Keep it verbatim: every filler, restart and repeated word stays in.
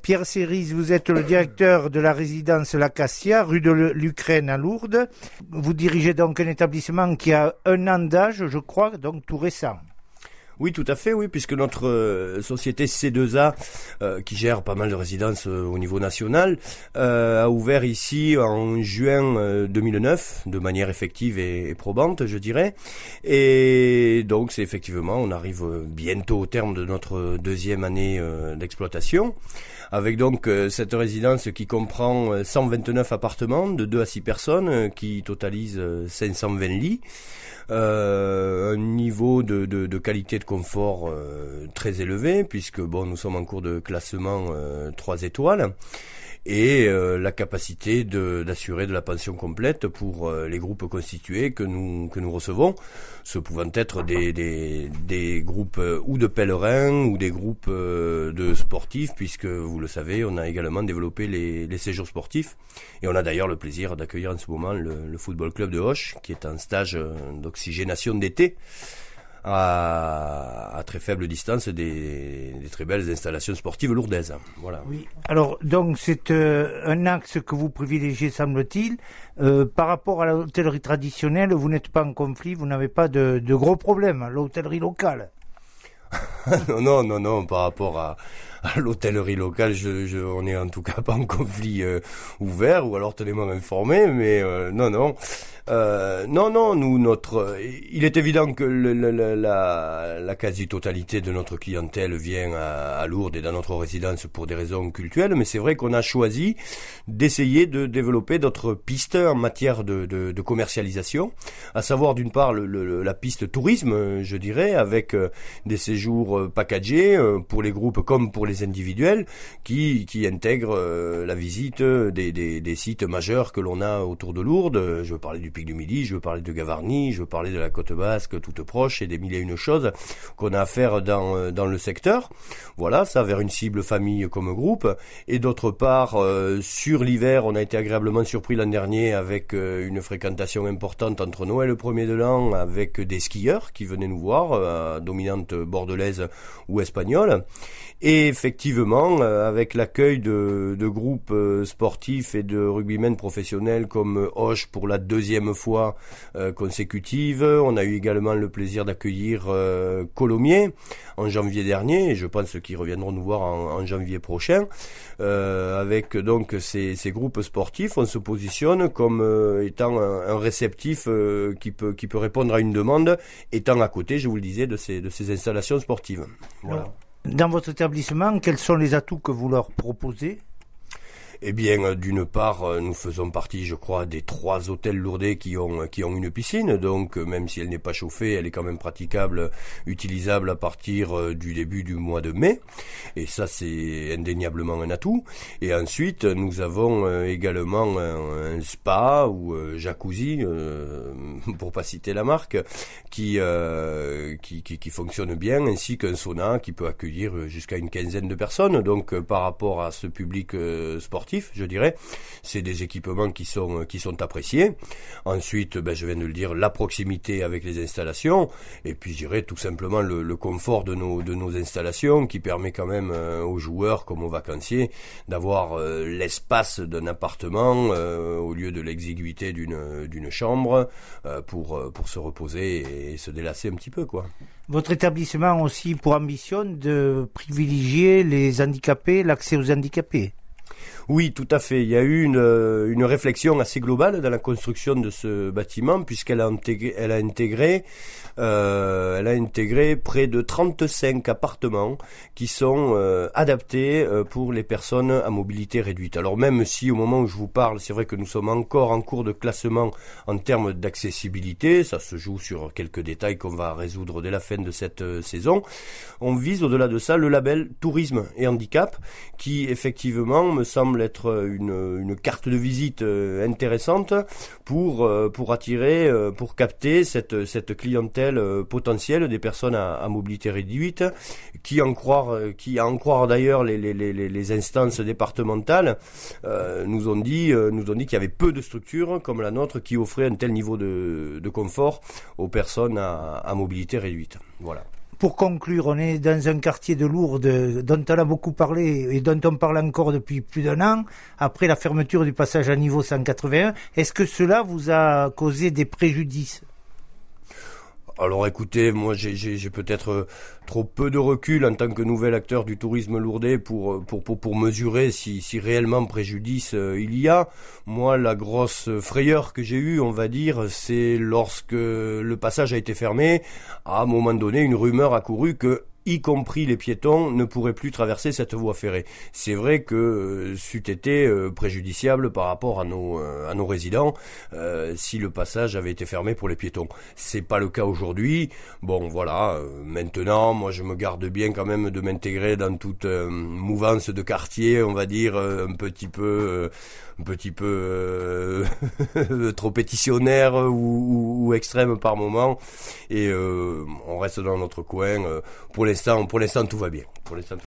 Pierre Séris, vous êtes le directeur de la résidence L'Acacia, rue de l'Ukraine à Lourdes. Vous dirigez donc un établissement qui a un an d'âge, je crois, donc tout récent. Oui, tout à fait, oui, puisque notre euh, société C deux A, euh, qui gère pas mal de résidences euh, au niveau national, euh, a ouvert ici en juin euh, deux mille neuf, de manière effective et, et probante, je dirais. Et donc, c'est effectivement, on arrive bientôt au terme de notre deuxième année euh, d'exploitation, avec donc euh, cette résidence qui comprend cent vingt-neuf appartements de deux à six personnes, euh, qui totalise euh, cinq cent vingt lits. Euh, un niveau de, de, de qualité de confort euh, très élevé, puisque bon, nous sommes en cours de classement euh, trois étoiles, et euh, la capacité de, d'assurer de la pension complète pour euh, les groupes constitués que nous que nous recevons, ce pouvant être des des, des groupes euh, ou de pèlerins ou des groupes euh, de sportifs, puisque vous le savez, on a également développé les, les séjours sportifs, et on a d'ailleurs le plaisir d'accueillir en ce moment le, le football club de Auch, qui est en stage d'oxygénation d'été, à, à très faible distance des, des très belles installations sportives lourdaises. Voilà. Oui. Alors, donc, c'est euh, un axe que vous privilégiez, semble-t-il. Euh, par rapport à l'hôtellerie traditionnelle, vous n'êtes pas en conflit, vous n'avez pas de, de gros problèmes, l'hôtellerie locale. non, non, non, non, par rapport à, à l'hôtellerie locale, je, je, on est en tout cas pas en conflit euh, ouvert, ou alors tenez-moi informé, mais euh, non, non. Euh, non, non, nous, notre, il est évident que le, le, la, la quasi-totalité de notre clientèle vient à, à Lourdes et dans notre résidence pour des raisons cultuelles, mais c'est vrai qu'on a choisi d'essayer de développer d'autres pistes en matière de, de, de commercialisation, à savoir d'une part le, le, la piste tourisme, je dirais, avec euh, des séjours packagés euh, pour les groupes comme pour les individuels, qui, qui intègrent euh, la visite des, des, des sites majeurs que l'on a autour de Lourdes. Je veux parler du Pic du Midi, je veux parler de Gavarnie, je veux parler de la Côte Basque toute proche, et des mille et une choses qu'on a à faire dans dans le secteur. Voilà, ça vers une cible famille comme groupe. Et d'autre part, euh, sur l'hiver, on a été agréablement surpris l'an dernier avec euh, une fréquentation importante entre Noël et le premier de l'an, avec des skieurs qui venaient nous voir, euh, dominante bordelaise ou espagnole. Et effectivement, euh, avec l'accueil de, de groupes euh, sportifs et de rugbymen professionnels comme Auch pour la deuxième fois euh, consécutive, on a eu également le plaisir d'accueillir euh, Colomiers en janvier dernier, et je pense qu'ils reviendront nous voir en, en janvier prochain. Euh, avec donc ces, ces groupes sportifs, on se positionne comme euh, étant un, un réceptif euh, qui peut qui peut répondre à une demande, étant à côté, je vous le disais, de ces de ces installations sportives. Voilà. Dans votre établissement, quels sont les atouts que vous leur proposez ? Eh bien, d'une part, nous faisons partie, je crois, des trois hôtels lourdais qui ont qui ont une piscine. Donc, même si elle n'est pas chauffée, elle est quand même praticable, utilisable à partir du début du mois de mai. Et ça, c'est indéniablement un atout. Et ensuite, nous avons également un, un spa ou euh, jacuzzi, euh, pour pas citer la marque, qui, euh, qui qui qui fonctionne bien, ainsi qu'un sauna qui peut accueillir jusqu'à une quinzaine de personnes. Donc, par rapport à ce public euh, sportif, je dirais, c'est des équipements qui sont qui sont appréciés. Ensuite, ben, je viens de le dire, la proximité avec les installations, et puis je dirais tout simplement le, le confort de nos de nos installations, qui permet quand même euh, aux joueurs comme aux vacanciers d'avoir euh, l'espace d'un appartement euh, au lieu de l'exiguïté d'une d'une chambre, euh, pour pour se reposer et, et se délasser un petit peu, quoi. Votre établissement aussi pour ambition de privilégier les handicapés, l'accès aux handicapés. Oui, tout à fait. Il y a eu une, une réflexion assez globale dans la construction de ce bâtiment, puisqu'elle a intégré, elle a intégré, euh, elle a intégré près de trente-cinq appartements qui sont euh, adaptés euh, pour les personnes à mobilité réduite. Alors même si au moment où je vous parle, c'est vrai que nous sommes encore en cours de classement en termes d'accessibilité, ça se joue sur quelques détails qu'on va résoudre dès la fin de cette euh, saison, on vise au-delà de ça le label tourisme et handicap, qui effectivement me semble être une, une carte de visite euh, intéressante pour euh, pour attirer, euh, pour capter cette cette clientèle euh, potentielle des personnes à, à mobilité réduite, qui en croire euh, qui à en croire d'ailleurs les les les les instances départementales euh, nous ont dit euh, nous ont dit qu'il y avait peu de structures comme la nôtre qui offraient un tel niveau de de confort aux personnes à, à mobilité réduite. Voilà. pour conclure, on est dans un quartier de Lourdes dont on a beaucoup parlé et dont on parle encore depuis plus d'un an, après la fermeture du passage à niveau cent quatre-vingt-un. Est-ce que cela vous a causé des préjudices ? Alors écoutez, moi j'ai, j'ai, j'ai peut-être euh, trop peu de recul en tant que nouvel acteur du tourisme lourdais pour pour pour, pour mesurer si si réellement préjudice euh, il y a. Moi, la grosse frayeur que j'ai eue, on va dire, c'est lorsque le passage a été fermé. À un moment donné, une rumeur a couru que y compris les piétons, ne pourraient plus traverser cette voie ferrée. C'est vrai que euh, c'eût été euh, préjudiciable par rapport à nos euh, à nos résidents euh, si le passage avait été fermé pour les piétons. C'est pas le cas aujourd'hui. Bon, voilà. Euh, maintenant, moi, je me garde bien quand même de m'intégrer dans toute euh, mouvance de quartier, on va dire euh, un petit peu, euh, un petit peu euh, trop pétitionnaire ou, ou, ou extrême par moment. Et euh, on reste dans notre coin. Euh, pour les Pour l'instant, pour l'instant, tout va bien. Pour l'instant,